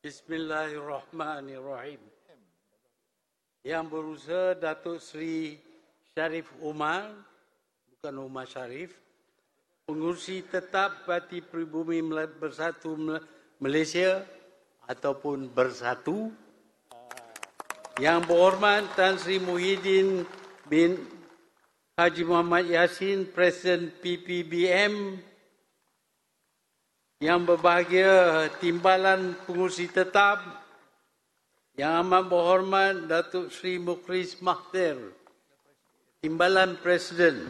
Bismillahirrahmanirrahim. Yang berusaha Datuk Seri Sharif Umar, bukan Umar Sharif, pengurusi tetap Parti Pribumi Bersatu Malaysia ataupun Bersatu. Yang berhormat Tan Sri Muhyiddin bin Haji Muhammad Yassin, Presiden PPBM. Yang berbahagia Timbalan Pengurusi Tetap, Yang amat berhormat Datuk Seri Mukhlis Mahathir, Timbalan Presiden,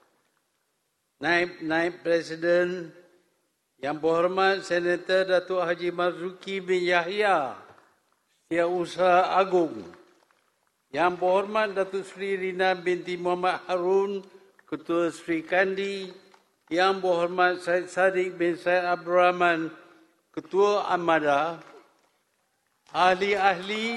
Naib Presiden, Yang berhormat Senator Datuk Haji Marzuki bin Yahya, Setiausaha Agung, Yang berhormat Datuk Seri Rina binti Muhammad Harun, Ketua Sri Kandi, Yang berhormat Syed Saddiq bin Syed Abdul Rahman, Ketua Amada, ahli-ahli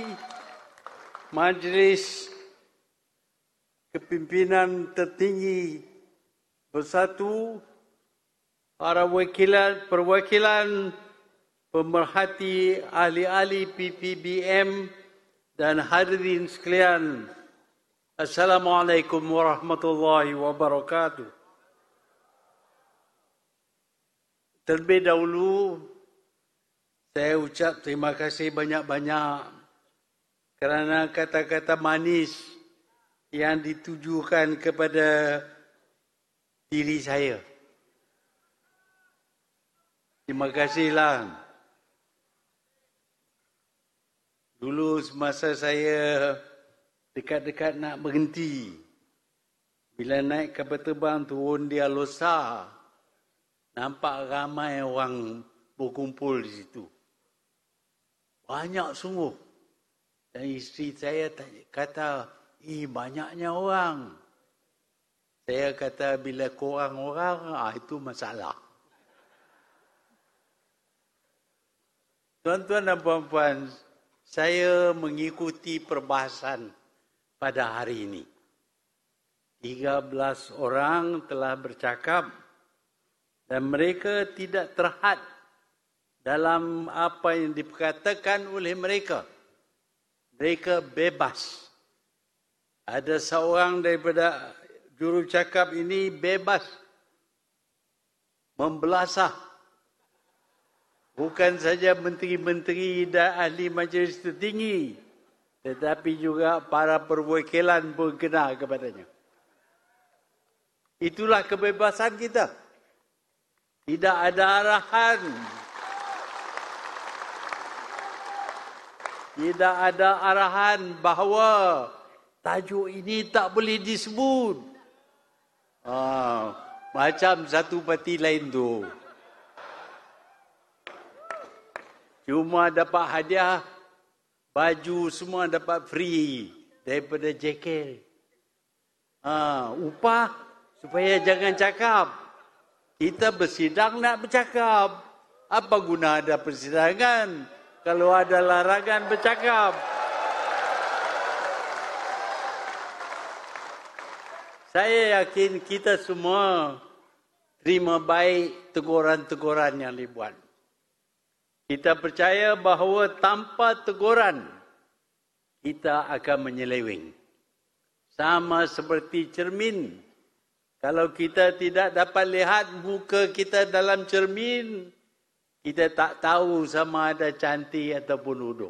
Majlis Kepimpinan Tertinggi Bersatu, para perwakilan pemerhati ahli-ahli PPBM dan hadirin sekalian. Assalamualaikum warahmatullahi wabarakatuh. Terlebih dahulu, saya ucap terima kasih banyak-banyak kerana kata-kata manis yang ditujukan kepada diri saya. Terima kasihlah. Dulu semasa saya dekat-dekat nak berhenti, bila naik kapal terbang turun di Alosar, nampak ramai orang berkumpul di situ. Banyak sungguh. Dan isteri saya kata, banyaknya orang. Saya kata, bila korang orang, itu masalah. Tuan-tuan dan puan-puan, saya mengikuti perbahasan pada hari ini. 13 orang telah bercakap dan mereka tidak terhad dalam apa yang diperkatakan oleh mereka. Mereka bebas. Ada seorang daripada jurucakap ini bebas membelasah. Bukan saja menteri-menteri dan ahli majlis tertinggi, tetapi juga para perwakilan pun kena kepadanya. Itulah kebebasan kita. Tidak ada arahan. Tidak ada arahan bahawa tajuk ini tak boleh disebut. Macam satu parti lain tu. Cuma dapat hadiah, baju semua dapat free daripada JK. Upah supaya jangan cakap. Kita bersidang nak bercakap. Apa guna ada persidangan kalau ada larangan bercakap? Saya yakin kita semua terima baik teguran-teguran yang dibuat. Kita percaya bahawa tanpa teguran, kita akan menyeleweng. Sama seperti cermin. Kalau kita tidak dapat lihat muka kita dalam cermin, kita tak tahu sama ada cantik ataupun uduk.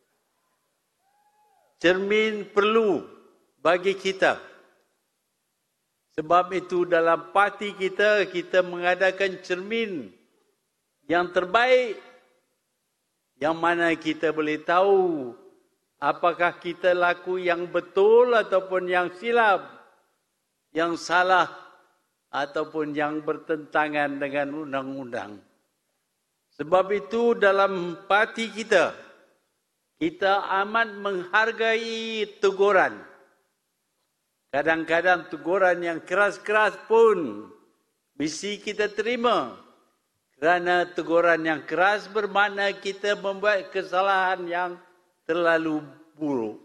Cermin perlu bagi kita. Sebab itu dalam parti kita, kita mengadakan cermin yang terbaik, yang mana kita boleh tahu apakah kita laku yang betul ataupun yang silap, yang salah ataupun yang bertentangan dengan undang-undang. Sebab itu dalam parti kita, kita amat menghargai teguran. Kadang-kadang teguran yang keras-keras pun mesti kita terima. Kerana teguran yang keras bermakna kita membuat kesalahan yang terlalu buruk.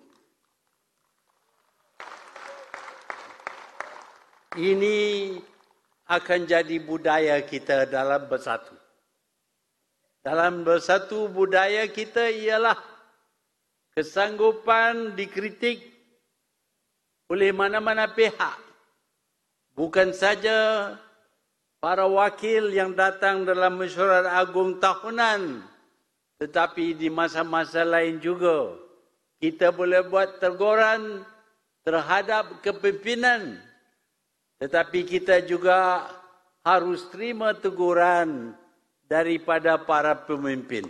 Ini akan jadi budaya kita dalam bersatu. dalam bersatu budaya kita ialah kesanggupan dikritik oleh mana-mana pihak. Bukan saja para wakil yang datang dalam mesyuarat agung tahunan, tetapi di masa-masa lain juga kita boleh buat teguran terhadap kepimpinan. Tetapi kita juga harus terima teguran daripada para pemimpin.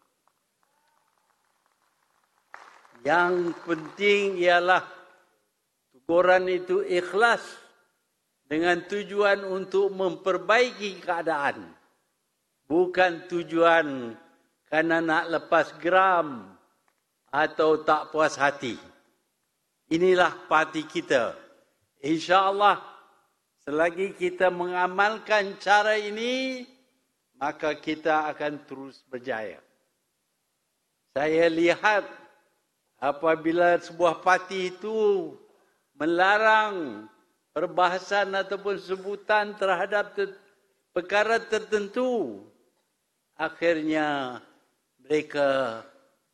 Yang penting ialah teguran itu ikhlas dengan tujuan untuk memperbaiki keadaan. Bukan tujuan kerana nak lepas geram atau tak puas hati. Inilah parti kita. InsyaAllah, selagi kita mengamalkan cara ini, maka kita akan terus berjaya. Saya lihat apabila sebuah parti itu melarang perbahasan ataupun sebutan terhadap perkara tertentu, akhirnya mereka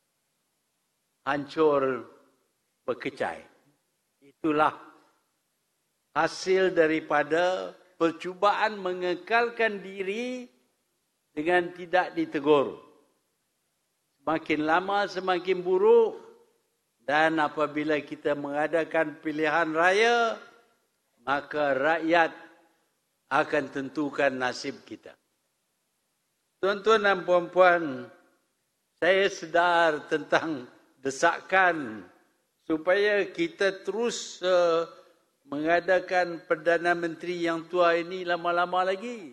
hancur berkecai. Itulah hasil daripada percubaan mengekalkan diri dengan tidak ditegur. Semakin lama semakin buruk, dan apabila kita mengadakan pilihan raya, maka rakyat akan tentukan nasib kita. Tuan-tuan dan puan-puan, saya sedar tentang desakan supaya kita terus mengadakan Perdana Menteri yang tua ini lama-lama lagi.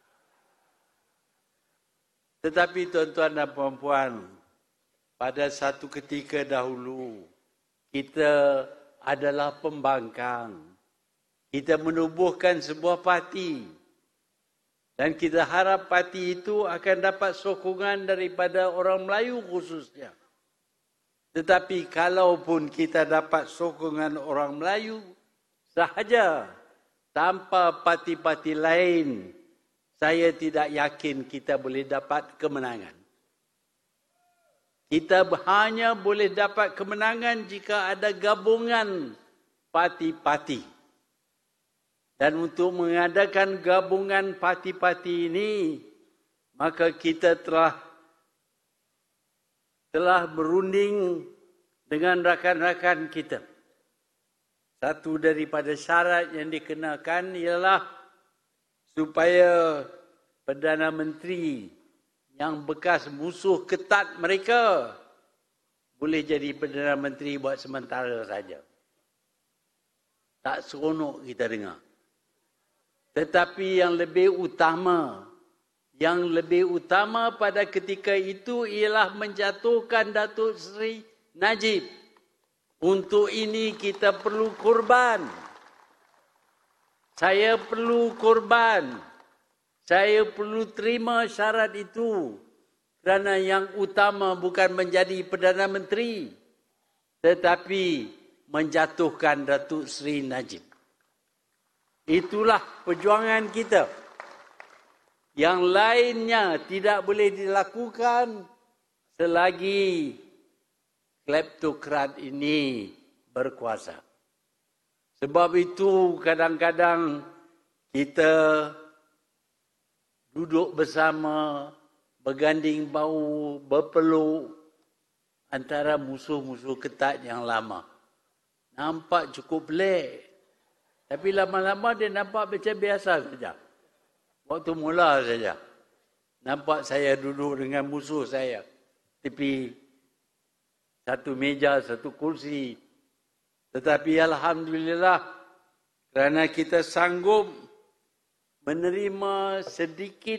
Tetapi tuan-tuan dan puan-puan, pada satu ketika dahulu, kita adalah pembangkang. Kita menubuhkan sebuah parti. Dan kita harap parti itu akan dapat sokongan daripada orang Melayu khususnya. Tetapi kalaupun kita dapat sokongan orang Melayu sahaja, tanpa parti-parti lain, saya tidak yakin kita boleh dapat kemenangan. Kita hanya boleh dapat kemenangan jika ada gabungan parti-parti. Dan untuk mengadakan gabungan parti-parti ini, maka kita telah berunding dengan rakan-rakan kita. Satu daripada syarat yang dikenakan ialah supaya Perdana Menteri yang bekas musuh ketat mereka boleh jadi Perdana Menteri buat sementara saja. Tak seronok kita dengar. Tetapi yang lebih utama pada ketika itu ialah menjatuhkan Datuk Seri Najib. Untuk ini kita perlu korban. Saya perlu korban. Saya perlu terima syarat itu. Kerana yang utama bukan menjadi Perdana Menteri, tetapi menjatuhkan Datuk Seri Najib. Itulah perjuangan kita. Yang lainnya tidak boleh dilakukan selagi kleptokrat ini berkuasa. Sebab itu kadang-kadang kita duduk bersama, berganding bahu, berpeluk antara musuh-musuh ketat yang lama. Nampak cukup pelik. Tapi lama-lama dia nampak macam biasa saja. Waktu mula saja. Nampak saya duduk dengan musuh saya. Tepi satu meja, satu kursi. Tetapi Alhamdulillah, kerana kita sanggup menerima sedikit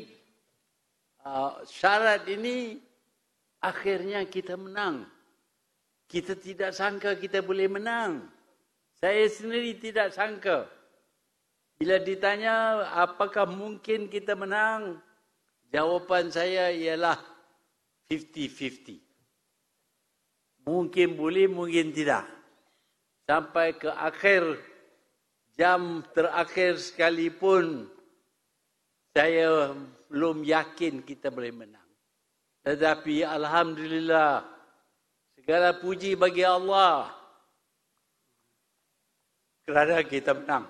syarat ini, akhirnya kita menang. Kita tidak sangka kita boleh menang. Saya sendiri tidak sangka. Bila ditanya apakah mungkin kita menang, jawapan saya ialah 50-50. Mungkin boleh, mungkin tidak. Sampai ke akhir, jam terakhir sekalipun, saya belum yakin kita boleh menang. Tetapi alhamdulillah, segala puji bagi Allah kerana kita menang.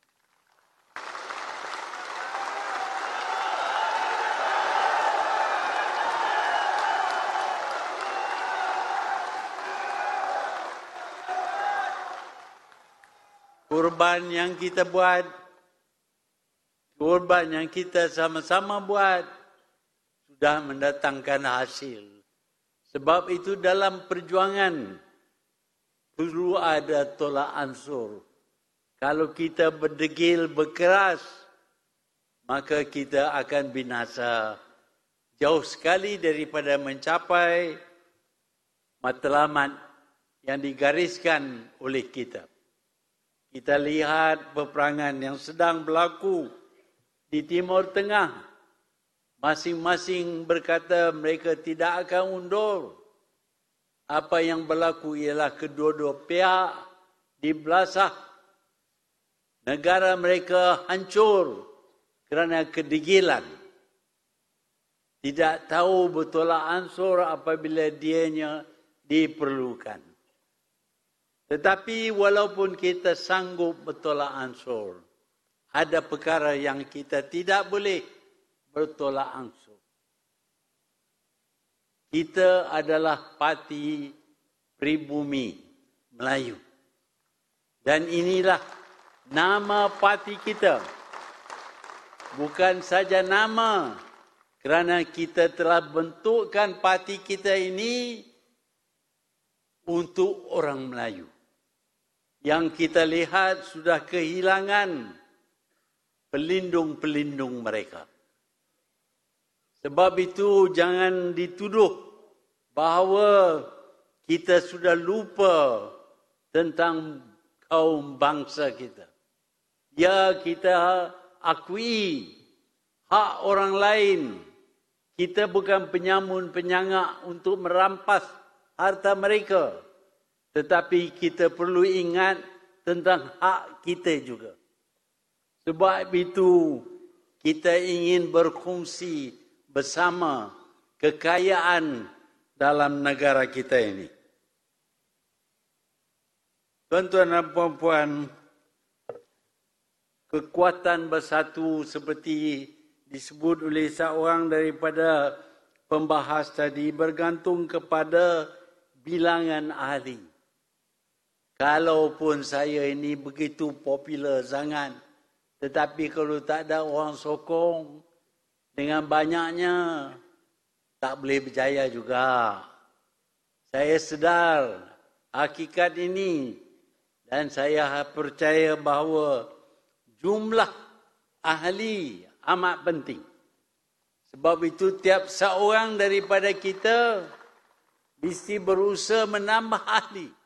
Korban yang kita buat, korban yang kita sama-sama buat, sudah mendatangkan hasil. Sebab itu dalam perjuangan perlu ada tolak ansur. Kalau kita berdegil, berkeras, maka kita akan binasa. Jauh sekali daripada mencapai matlamat yang digariskan oleh kita. Kita lihat peperangan yang sedang berlaku di Timur Tengah. Masing-masing berkata mereka tidak akan undur. Apa yang berlaku ialah kedua-dua pihak dibelasah. Negara mereka hancur kerana kedegilan. Tidak tahu bertolak ansur apabila dianya diperlukan. Tetapi walaupun kita sanggup bertolak ansur, ada perkara yang kita tidak boleh bertolak ansur. Kita adalah parti pribumi Melayu. Dan inilah nama parti kita. Bukan saja nama, kerana kita telah bentukkan parti kita ini untuk orang Melayu. Yang kita lihat sudah kehilangan pelindung-pelindung mereka. Sebab itu jangan dituduh bahawa kita sudah lupa tentang kaum bangsa kita. Ya, kita akui hak orang lain. Kita bukan penyamun-penyangak untuk merampas harta mereka. Tetapi kita perlu ingat tentang hak kita juga. Sebab itu kita ingin berkongsi bersama kekayaan dalam negara kita ini. Tuan-tuan dan puan-puan, kekuatan bersatu seperti disebut oleh seorang daripada pembahas tadi bergantung kepada bilangan ahli. Kalaupun saya ini begitu popular sangat, tetapi kalau tak ada orang sokong dengan banyaknya, tak boleh berjaya juga. Saya sedar hakikat ini dan saya percaya bahawa jumlah ahli amat penting. Sebab itu tiap seorang daripada kita mesti berusaha menambah ahli.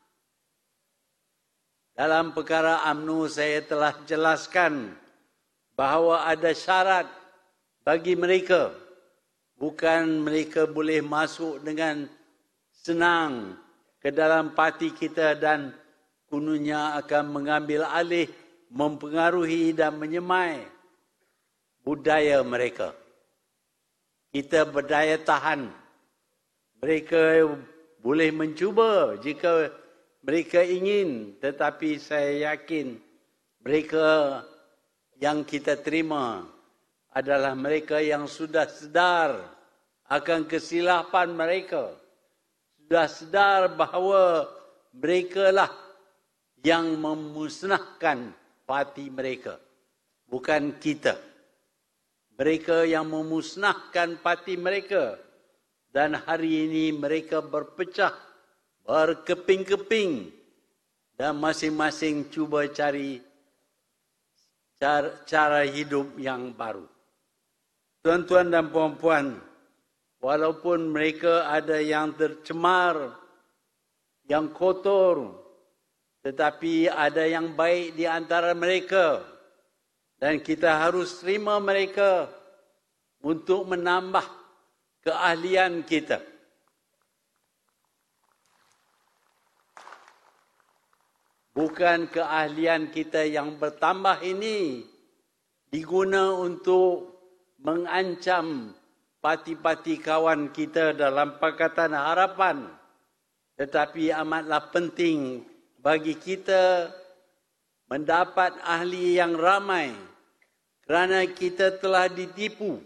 Dalam perkara UMNO saya telah jelaskan bahawa ada syarat bagi mereka. Bukan mereka boleh masuk dengan senang ke dalam parti kita dan kononnya akan mengambil alih, mempengaruhi dan menyemai budaya mereka. Kita berdaya tahan. Mereka boleh mencuba jika mereka ingin, tetapi saya yakin mereka yang kita terima adalah mereka yang sudah sedar akan kesilapan mereka. Sudah sedar bahawa mereka lah yang memusnahkan parti mereka, bukan kita. Mereka yang memusnahkan parti mereka. Dan hari ini mereka berpecah, berkeping-keping dan masing-masing cuba cari cara hidup yang baru. Tuan-tuan dan puan-puan, walaupun mereka ada yang tercemar, yang kotor, tetapi ada yang baik di antara mereka. Dan kita harus terima mereka untuk menambah keahlian kita. Bukan keahlian kita yang bertambah ini diguna untuk mengancam parti-parti kawan kita dalam Pakatan Harapan. Tetapi amatlah penting bagi kita mendapat ahli yang ramai kerana kita telah ditipu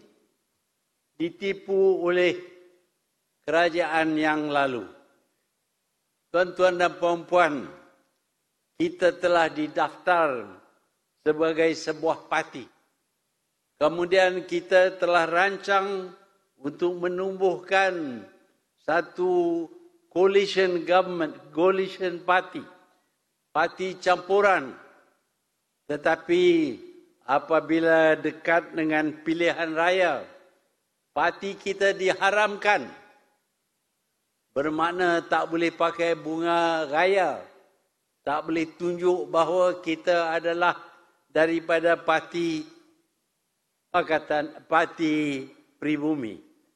oleh kerajaan yang lalu. Tuan-tuan dan puan-puan, kita telah didaftar sebagai sebuah parti. Kemudian kita telah rancang untuk menumbuhkan satu coalition government, coalition party, parti campuran. Tetapi apabila dekat dengan pilihan raya, parti kita diharamkan. Bermakna tak boleh pakai bunga raya, tak boleh tunjuk bahawa kita adalah daripada parti pribumi.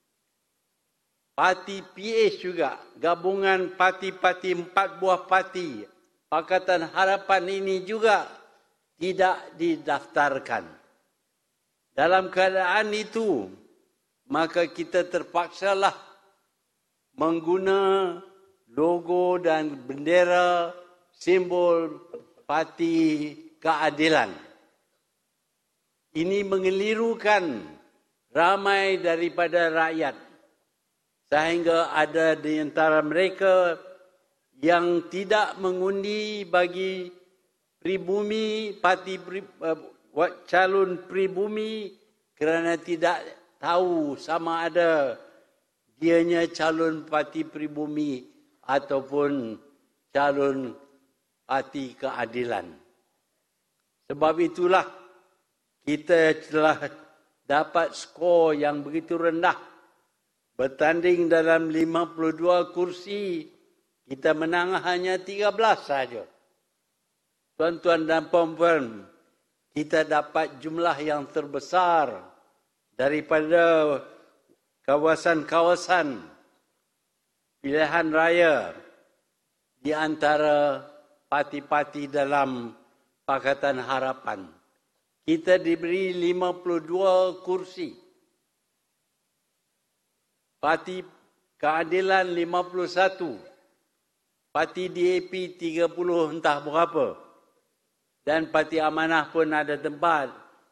Parti PH juga, gabungan parti-parti, 4 buah parti Pakatan Harapan ini juga tidak didaftarkan. Dalam keadaan itu, maka kita terpaksalah mengguna logo dan bendera simbol Parti Keadilan. Ini mengelirukan ramai daripada rakyat, sehingga ada di antara mereka yang tidak mengundi bagi pribumi, calon pribumi kerana tidak tahu sama ada dianya calon parti pribumi ataupun calon parti keadilan. Sebab itulah kita telah dapat skor yang begitu rendah. Bertanding dalam 52 kursi, kita menang hanya 13 saja. Tuan-tuan dan puan-puan, kita dapat jumlah yang terbesar daripada kawasan-kawasan pilihan raya di antara parti-parti dalam Pakatan Harapan. Kita diberi 52 kursi. Parti Keadilan 51. Parti DAP 30 entah berapa. Dan Parti Amanah pun ada tempat.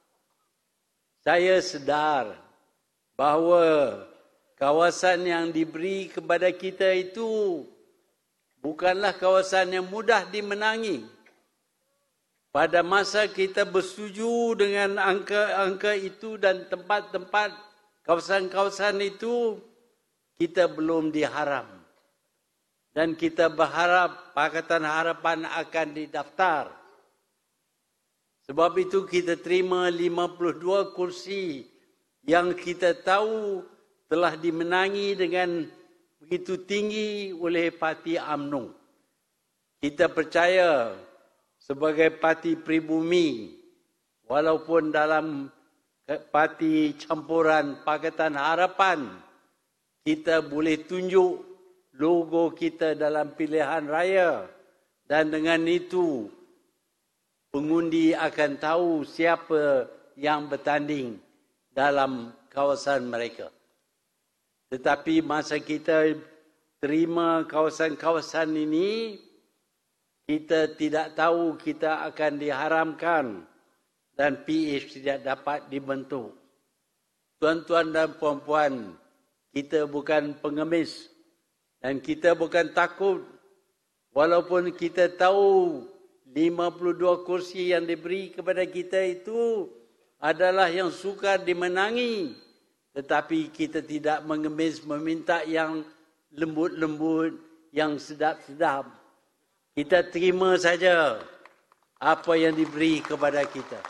Saya sedar bahawa kawasan yang diberi kepada kita itu bukanlah kawasan yang mudah dimenangi. Pada masa kita bersetuju dengan angka-angka itu dan tempat-tempat kawasan-kawasan itu, kita belum diharam. Dan kita berharap Pakatan Harapan akan didaftar. Sebab itu kita terima 52 kursi yang kita tahu telah dimenangi dengan begitu tinggi oleh Parti UMNO. Kita percaya sebagai parti pribumi, walaupun dalam parti campuran Pakatan Harapan, kita boleh tunjuk logo kita dalam pilihan raya dan dengan itu pengundi akan tahu siapa yang bertanding dalam kawasan mereka. Tetapi masa kita terima kawasan-kawasan ini, kita tidak tahu kita akan diharamkan dan PH tidak dapat dibentuk. Tuan-tuan dan puan-puan, kita bukan pengemis dan kita bukan takut. Walaupun kita tahu 52 kursi yang diberi kepada kita itu adalah yang sukar dimenangi. Tetapi kita tidak mengemis meminta yang lembut-lembut, yang sedap-sedap. Kita terima saja apa yang diberi kepada kita.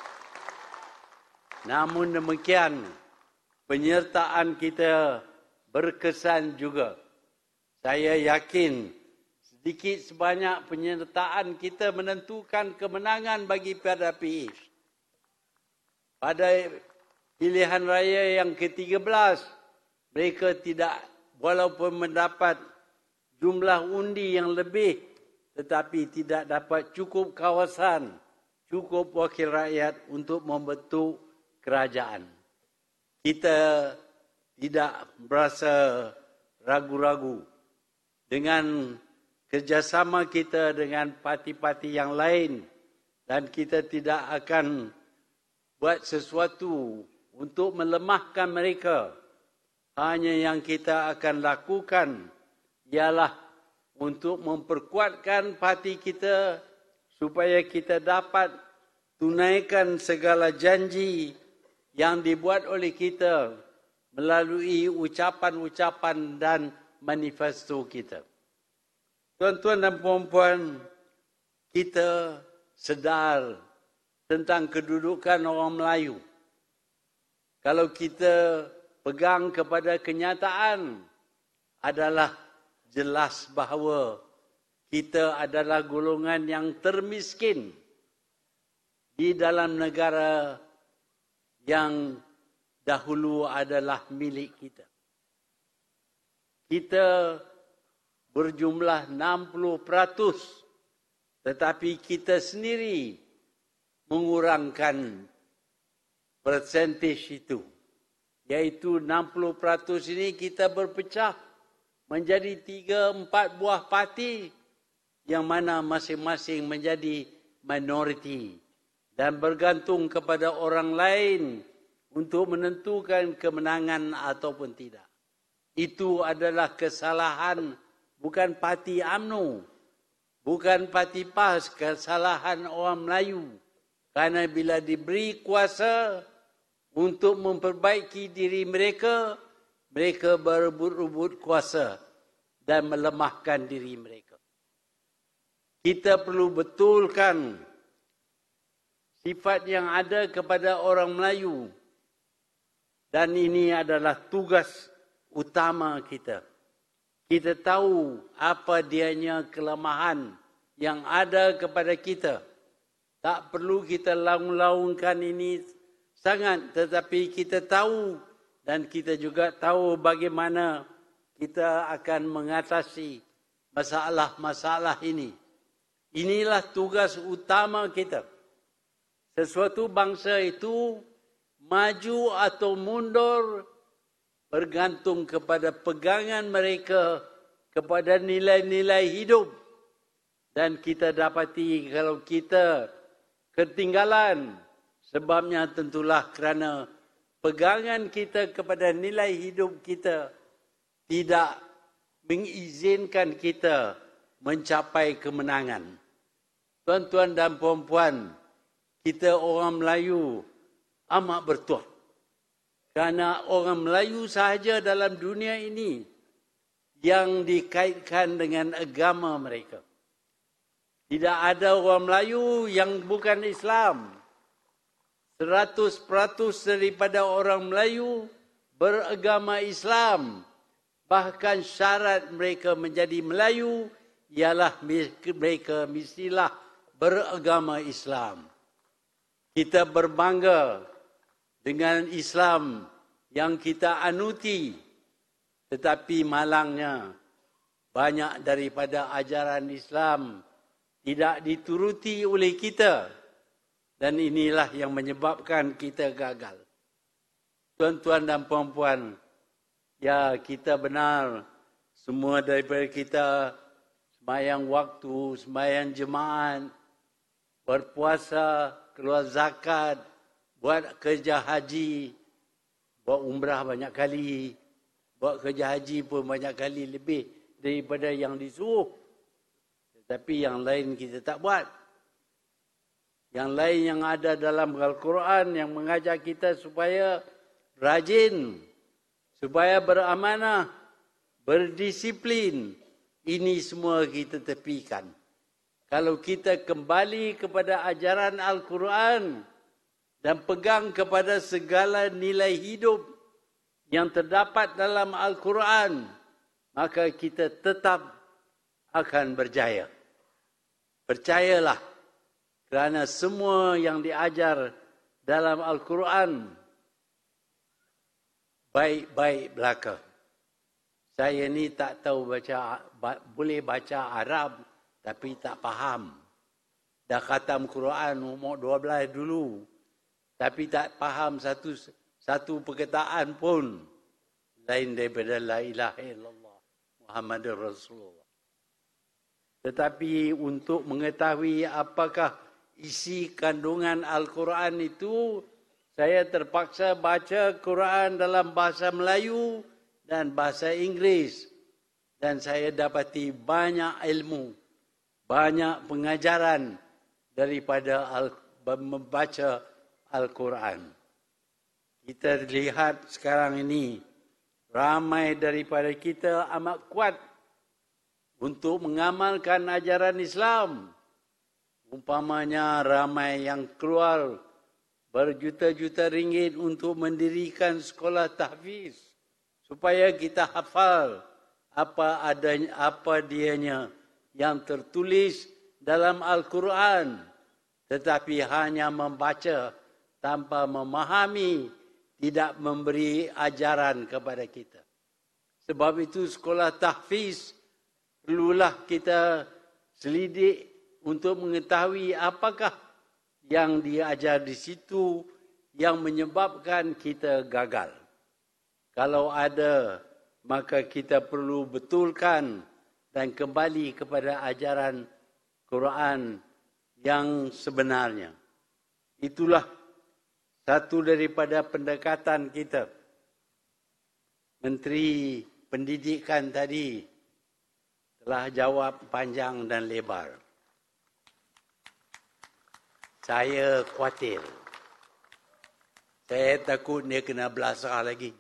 Namun demikian, penyertaan kita berkesan juga. Saya yakin sedikit sebanyak penyertaan kita menentukan kemenangan bagi PDIP. Pada pilihan raya yang ke-13, mereka tidak, walaupun mendapat jumlah undi yang lebih, tetapi tidak dapat cukup kawasan, cukup wakil rakyat untuk membentuk kerajaan. Kita tidak berasa ragu-ragu dengan kerjasama kita dengan parti-parti yang lain, dan kita tidak akan buat sesuatu untuk melemahkan mereka. Hanya yang kita akan lakukan ialah untuk memperkuatkan parti kita supaya kita dapat tunaikan segala janji yang dibuat oleh kita melalui ucapan-ucapan dan manifesto kita. Tuan-tuan dan puan-puan, kita sedar tentang kedudukan orang Melayu. Kalau kita pegang kepada kenyataan, adalah jelas bahawa kita adalah golongan yang termiskin di dalam negara yang dahulu adalah milik kita. Kita berjumlah 60%, tetapi kita sendiri mengurangkan persentase itu. Iaitu 60% ini kita berpecah menjadi 3-4 buah parti yang mana masing-masing menjadi minoriti dan bergantung kepada orang lain untuk menentukan kemenangan ataupun tidak. Itu adalah kesalahan bukan parti UMNO, bukan parti PAS, kesalahan orang Melayu. Kerana bila diberi kuasa untuk memperbaiki diri mereka, mereka berebut-rebut kuasa dan melemahkan diri mereka. Kita perlu betulkan sifat yang ada kepada orang Melayu. Dan ini adalah tugas utama kita. Kita tahu apa dianya kelemahan yang ada kepada kita. Tak perlu kita laung-laungkan ini sangat, tetapi kita tahu dan kita juga tahu bagaimana kita akan mengatasi masalah-masalah ini. Inilah tugas utama kita. Sesuatu bangsa itu maju atau mundur bergantung kepada pegangan mereka kepada nilai-nilai hidup. Dan kita dapati kalau kita ketinggalan, sebabnya tentulah kerana pegangan kita kepada nilai hidup kita tidak mengizinkan kita mencapai kemenangan. Tuan-tuan dan puan-puan, kita orang Melayu amat bertuah. Kerana orang Melayu sahaja dalam dunia ini yang dikaitkan dengan agama mereka. Tidak ada orang Melayu yang bukan Islam. 100% daripada orang Melayu beragama Islam. Bahkan syarat mereka menjadi Melayu ialah mereka mestilah beragama Islam. Kita berbangga dengan Islam yang kita anuti, tetapi malangnya banyak daripada ajaran Islam tidak dituruti oleh kita, dan inilah yang menyebabkan kita gagal. Tuan-tuan dan puan-puan, ya kita benar semua daripada kita sembahyang waktu, sembahyang jemaat, berpuasa, keluar zakat, buat kerja haji, buat umrah banyak kali, buat kerja haji pun banyak kali lebih daripada yang disuruh. Tetapi yang lain kita tak buat. Yang lain yang ada dalam Al-Quran yang mengajar kita supaya rajin, supaya beramanah, berdisiplin, ini semua kita tepikan. Kalau kita kembali kepada ajaran Al-Quran dan pegang kepada segala nilai hidup yang terdapat dalam Al-Quran, maka kita tetap akan berjaya. Percayalah, kerana semua yang diajar dalam Al-Quran baik-baik belaka. Saya ni tak tahu boleh baca Arab tapi tak faham. Dah khatam Quran umur 12 dulu. Tapi tak faham satu perkataan pun. lain daripada la ilaha illallah Muhammadur Rasulullah. Tetapi untuk mengetahui apakah isi kandungan Al-Quran itu, saya terpaksa baca Quran dalam bahasa Melayu dan bahasa Inggeris. Dan saya dapati banyak ilmu, banyak pengajaran daripada membaca Al-Quran. Kita lihat sekarang ini, ramai daripada kita amat kuat untuk mengamalkan ajaran Islam. Umpamanya ramai yang keluar berjuta-juta ringgit untuk mendirikan sekolah tahfiz supaya kita hafal apa dianya yang tertulis dalam Al-Quran, tetapi hanya membaca tanpa memahami, tidak memberi ajaran kepada kita. Sebab itu sekolah tahfiz perlulah kita selidik untuk mengetahui apakah yang diajar di situ yang menyebabkan kita gagal. Kalau ada, maka kita perlu betulkan dan kembali kepada ajaran Quran yang sebenarnya. Itulah satu daripada pendekatan kita. Menteri Pendidikan tadi telah jawab panjang dan lebar. Saya khawatir. Saya takut dia kena belasah lagi.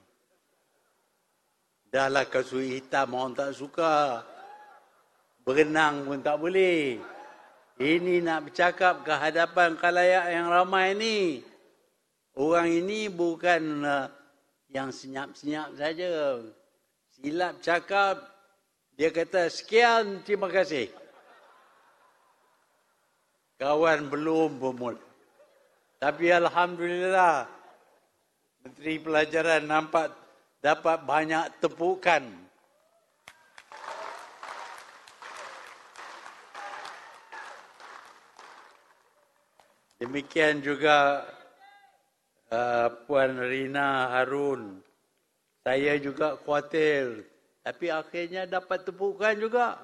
Dahlah kasut hitam orang tak suka. Berenang pun tak boleh. Ini nak bercakap ke hadapan khalayak yang ramai ni. Orang ini bukan yang senyap-senyap saja. Silap cakap, dia kata sekian, terima kasih. Kawan belum bermula. Tapi Alhamdulillah, Menteri Pelajaran nampak dapat banyak tepukan. Demikian juga Puan Rina Harun. Saya juga khawatir. Tapi akhirnya dapat tepukan juga.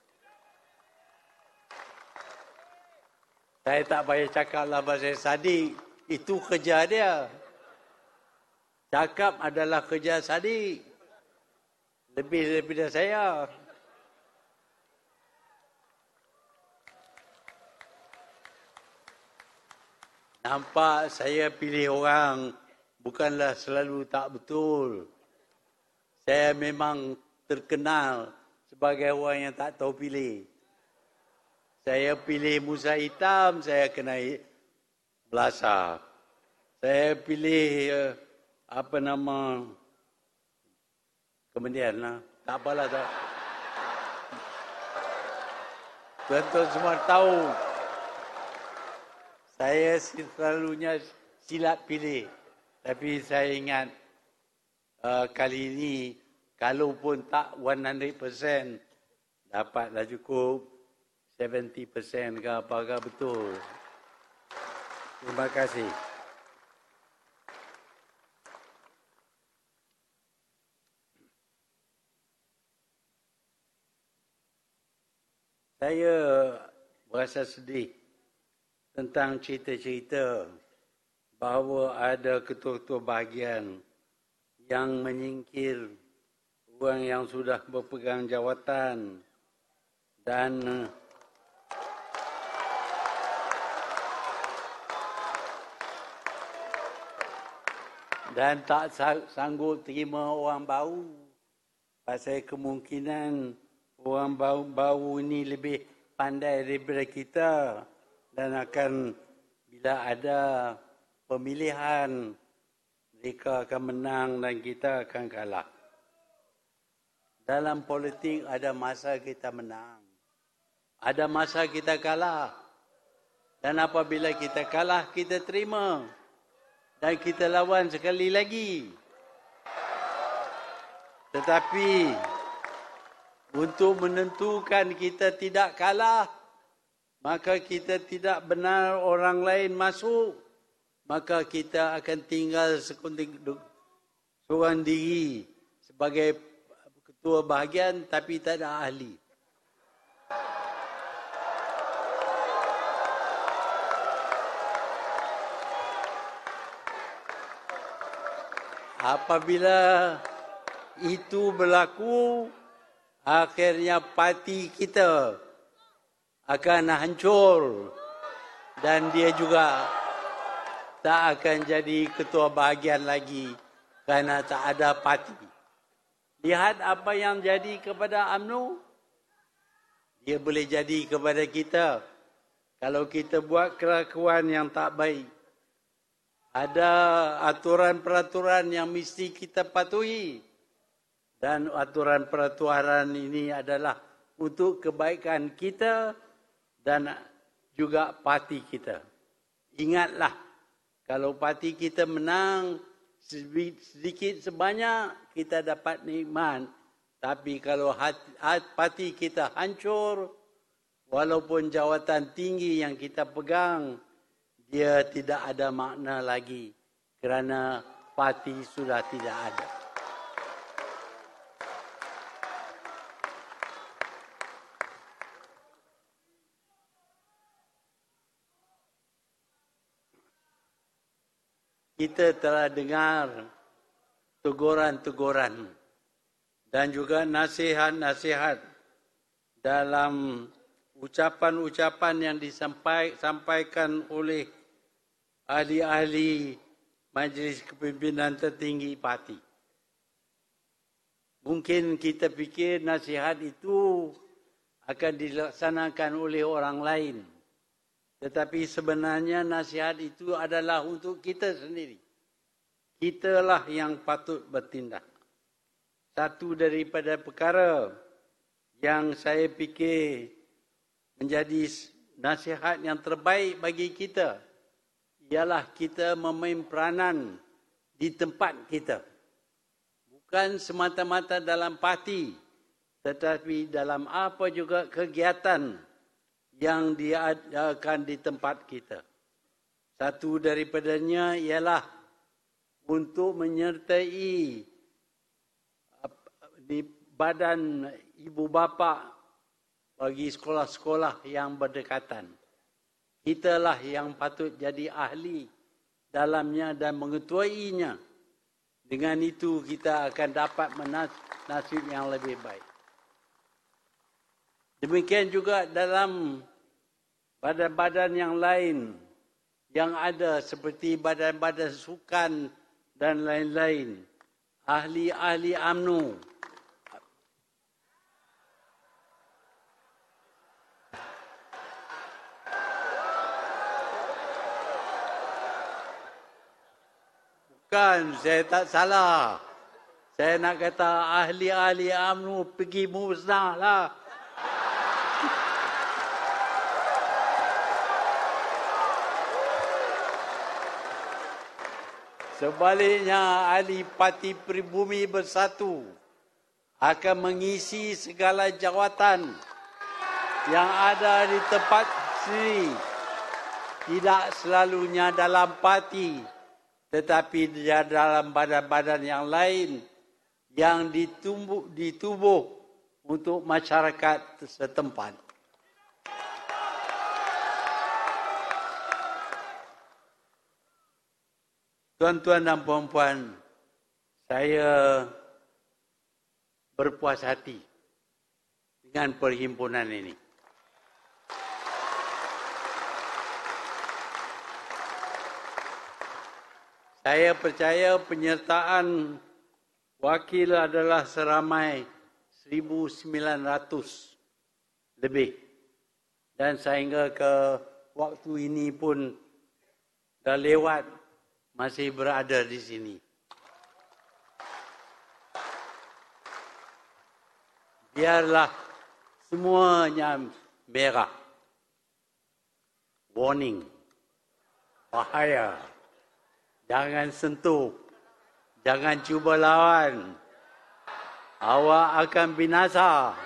Saya tak payah cakap lah bahasa Sadiq. Itu kerja dia. Cakap adalah kerja Sadiq. Lebih daripada saya. Nampak saya pilih orang bukanlah selalu tak betul. Saya memang terkenal sebagai orang yang tak tahu pilih. Saya pilih Musa hitam, saya kena belasah. Saya pilih kemudian lah. Tak apalah tak. Tuan-tuan semua tahu. Saya selalunya silap pilih. Tapi saya ingat kali ini, kalau pun tak 100%, dapatlah cukup 70% ke apakah betul. Terima kasih. Saya berasa sedih tentang cerita-cerita bahawa ada ketua-ketua bahagian yang menyingkir orang yang sudah berpegang jawatan dan tak sanggup terima orang baru. Pasal kemungkinan orang baru ini lebih pandai daripada kita dan akan bila ada pemilihan mereka akan menang dan kita akan kalah. Dalam politik ada masa kita menang. Ada masa kita kalah. Dan apabila kita kalah, kita terima. Dan kita lawan sekali lagi. Tetapi untuk menentukan kita tidak kalah, maka kita tidak benar orang lain masuk, maka kita akan tinggal seorang diri sebagai ketua bahagian tapi tak ada ahli. Apabila itu berlaku, akhirnya parti kita akan hancur dan dia juga tak akan jadi ketua bahagian lagi kerana tak ada parti. Lihat apa yang jadi kepada UMNO. Dia boleh jadi kepada kita kalau kita buat kelakuan yang tak baik. Ada aturan-peraturan yang mesti kita patuhi. Dan aturan-peraturan ini adalah untuk kebaikan kita dan juga parti kita. Ingatlah, kalau parti kita menang, sedikit sebanyak kita dapat nikmat. Tapi kalau parti kita hancur, walaupun jawatan tinggi yang kita pegang, dia tidak ada makna lagi kerana parti sudah tidak ada. Kita telah dengar teguran-teguran dan juga nasihat-nasihat dalam ucapan-ucapan yang disampaikan oleh ahli-ahli Majlis Kepimpinan Tertinggi Parti. Mungkin kita fikir nasihat itu akan dilaksanakan oleh orang lain. Tetapi sebenarnya nasihat itu adalah untuk kita sendiri. Kitalah yang patut bertindak. Satu daripada perkara yang saya fikir menjadi nasihat yang terbaik bagi kita ialah kita memain peranan di tempat kita. Bukan semata-mata dalam parti, tetapi dalam apa juga kegiatan yang diadakan di tempat kita. Satu daripadanya ialah untuk menyertai di badan ibu bapa bagi sekolah-sekolah yang berdekatan. Kitalah yang patut jadi ahli dalamnya dan mengetuainya. Dengan itu kita akan dapat nasib yang lebih baik. Demikian juga dalam badan-badan yang lain yang ada seperti badan-badan sukan dan lain-lain. Ahli-ahli UMNO. Bukan, saya tak salah. Saya nak kata ahli-ahli UMNO pergi musnahlah. Sebaliknya, ahli Parti Pribumi Bersatu akan mengisi segala jawatan yang ada di tempat sendiri. Tidak selalunya dalam parti, tetapi dalam badan-badan yang lain yang ditubuh untuk masyarakat setempat. Tuan-tuan dan puan-puan, saya berpuas hati dengan perhimpunan ini. Saya percaya penyertaan wakil adalah seramai 1,900 lebih. Dan sehingga ke waktu ini pun dah lewat, masih berada di sini. Biarlah semuanya merah. Warning. Bahaya. Jangan sentuh. Jangan cuba lawan. Awak akan binasa.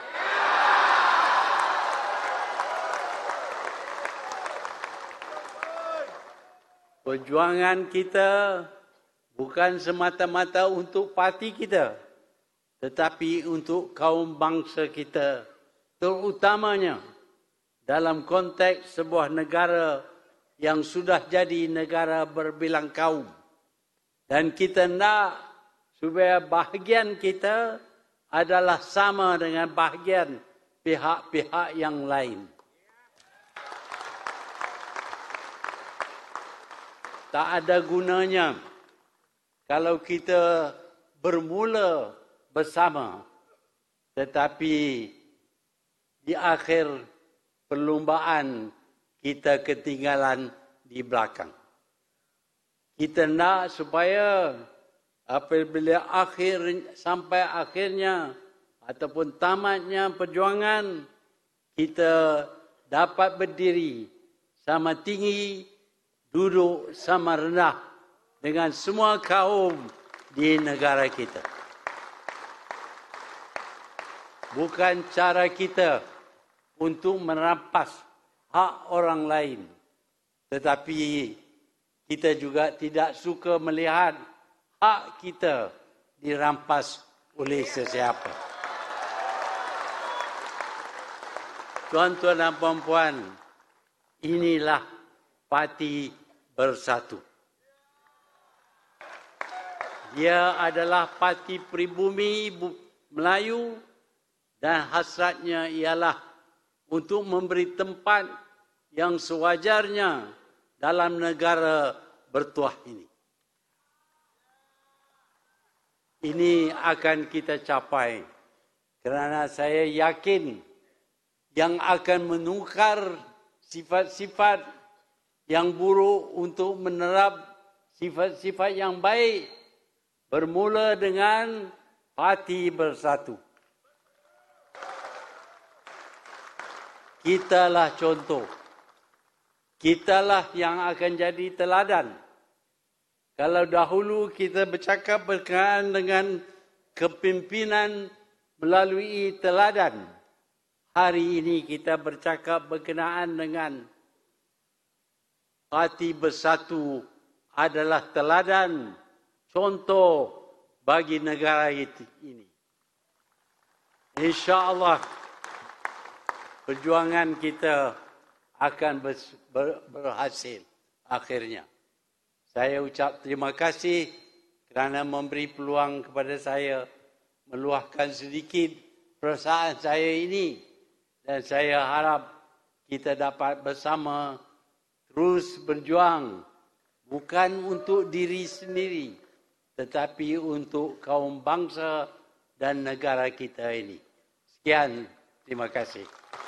Perjuangan kita bukan semata-mata untuk parti kita, tetapi untuk kaum bangsa kita, terutamanya dalam konteks sebuah negara yang sudah jadi negara berbilang kaum. Dan kita nak supaya bahagian kita adalah sama dengan bahagian pihak-pihak yang lain. Tak ada gunanya kalau kita bermula bersama, tetapi di akhir perlumbaan kita ketinggalan di belakang. Kita nak supaya apabila sampai akhirnya ataupun tamatnya perjuangan, kita dapat berdiri sama tinggi, duduk sama rendah dengan semua kaum di negara kita. Bukan cara kita untuk merampas hak orang lain, tetapi kita juga tidak suka melihat hak kita dirampas oleh sesiapa. Tuan-tuan dan puan-puan, inilah Parti Bersatu. Dia adalah parti pribumi Melayu dan hasratnya ialah untuk memberi tempat yang sewajarnya dalam negara bertuah ini. Ini akan kita capai kerana saya yakin yang akan menukar sifat-sifat yang buruk untuk menerap sifat-sifat yang baik bermula dengan Parti Bersatu. Kitalah contoh. Kitalah yang akan jadi teladan. Kalau dahulu kita bercakap berkenaan dengan kepimpinan melalui teladan, hari ini kita bercakap berkenaan dengan Parti Bersatu adalah teladan, contoh bagi negara ini. InsyaAllah perjuangan kita akan berhasil akhirnya. Saya ucap terima kasih kerana memberi peluang kepada saya meluahkan sedikit perasaan saya ini, dan saya harap kita dapat bersama terus berjuang bukan untuk diri sendiri tetapi untuk kaum bangsa dan negara kita ini. Sekian, terima kasih.